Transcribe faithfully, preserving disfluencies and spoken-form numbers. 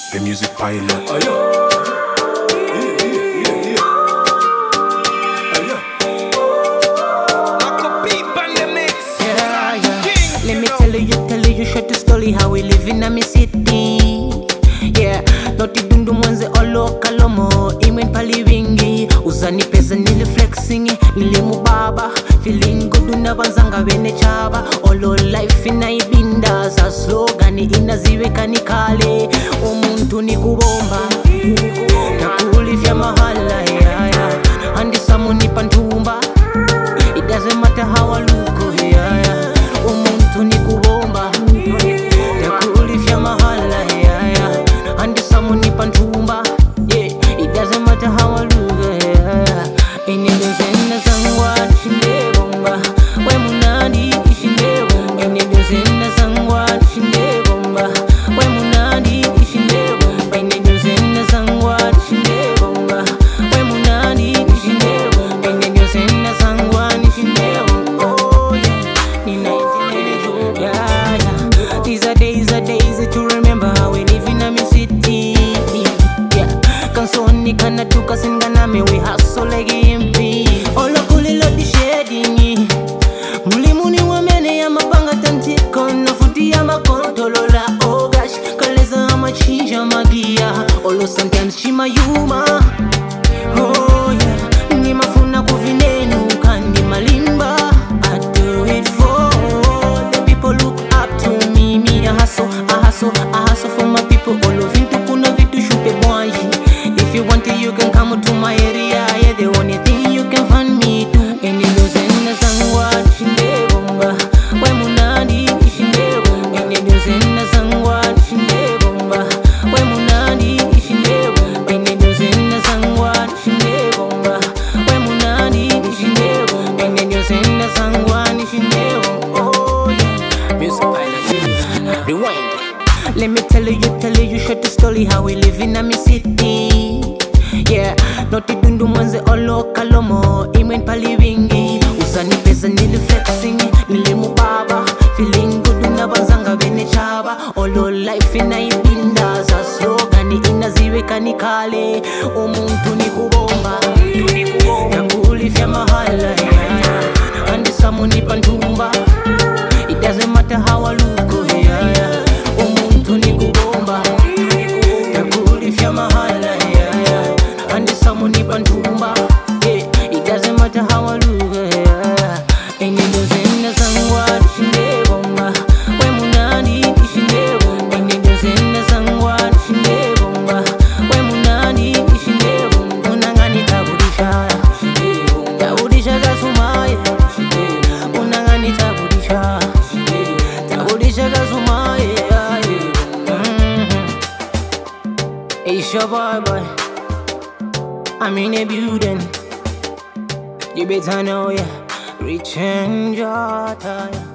The music pilot. Oh, yeah. Let me tell you, tell you, short the story how we live in a me city. Yeah, noti dundu mwanze olo kalomo imwen pali wingi uzani pesa nile flexing nile mubaba feeling good unabanzanga bene chaba olo life inaibinda za slogan inaziweka nikale umuntu nikubomba takulifya mahala yeah, yeah. Andi samu nipa ntumba it doesn't matter how I look yeah, yeah. Umuntu nikubomba takulifya mahala yeah, yeah. Andi samu nipa ntumba yeah. It doesn't matter how I look yeah. Inedozenda sangwa shinde bomba we munandi ishinde bomba inedozenda sangwa shinde bomba we munandi ishinde bomba inedozenda sangwa shinde bomba we munandi ishinde bomba inedozenda sangwa shinde bomba oh yeah nina ishinde yeah yeah these are days are days to remember how we live in a city yeah kansoni kana tukasinga nami we hustle like M P olo kulilo di shading mulimuni wamene ya mapanga tantiko nafuti ya makontolola oh gosh kaleza amachinja magia olo sometimes shima yuma oh yeah ni mafuna kuvinenu kandi malimba I do it for the people look up to me me a hustle a hustle a hustle for my people olo vintu kuna vitu shupe bwanji if you want it you can come to my area yeah the only thing you can find me to any dozena sangwa shinde bomba we munandi ishinde bomba any dozena sangwa shinde bomba we munandi ishinde bomba any dozena sangwa shinde bomba we munandi ishinde bomba any dozena sangwa shinde bomba oh yeah music pilot rewind. Let me tell you, tell you, short the story how we live in a me city. Yeah, noti dundu mwanze olo kalomo imwen pali wingi uzani pesa nile flexing nile mubaba feeling good unabanzanga bene chaba olo life inaibinda za slogan inaziweka nikale umuntu nikubomba takulifya mahala yeah, yeah. Andi samu nipa ntumba it doesn't matter how I look yeah, yeah. Umuntu nikubomba takulifya mahala yeah, yeah. Andi samu nipa ntumba yeah. It doesn't matter how I look yeah. Inedozenda sangwa shinde bomba we munandi ishinde bomba inedozenda sangwa shinde bomba we munandi ishinde bomba unangani tabudisha tabudisha gasumaya unangani tabudisha tabudisha gasumaya it's your boy boy I'm in a building you better know yeah reach and your time